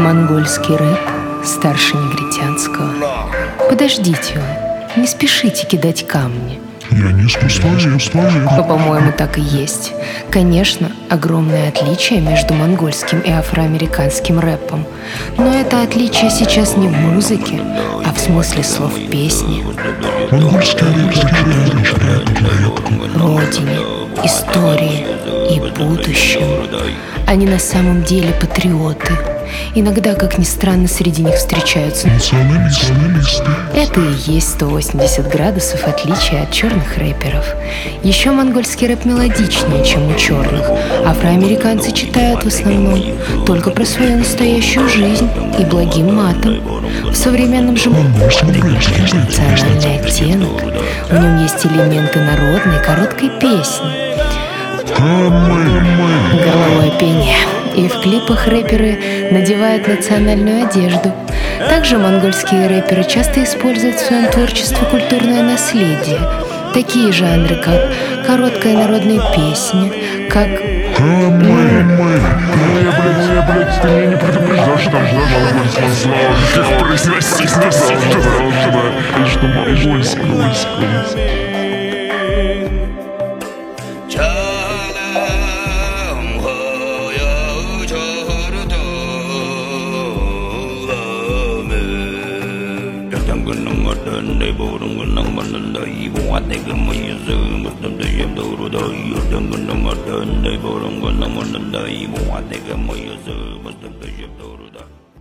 Монгольский рэп старше негритянского. Подождите вы, не спешите кидать камни. Я не искусствовед. По-моему, так и есть. Конечно, огромное отличие между монгольским и афроамериканским рэпом. Но это отличие сейчас не в музыке, а в смысле слов песни. Монгольский рэп, Родине, истории и будущему. Они на самом деле патриоты. Иногда, как ни странно, среди них встречаются националисты. Это и есть 180 градусов отличия от черных рэперов. Еще монгольский рэп мелодичнее, чем у черных. Афроамериканцы читают в основном только про свою настоящую жизнь и благим матом. В современном же национальный оттенок. В нем есть элементы народной короткой песни. Горловое пение. И в клипах рэперы надевают национальную одежду. Также монгольские рэперы часто используют в своем творчестве культурное наследие. Такие жанры, как короткая народная песня, как... Ты меня не предупреждал, что там монгольского слова. Как произносить, что монгольского. They bought them when I'm on the evil. I think I'm a user, but they have the they bought them when I'm on the evil. I think I'm a user, but they have the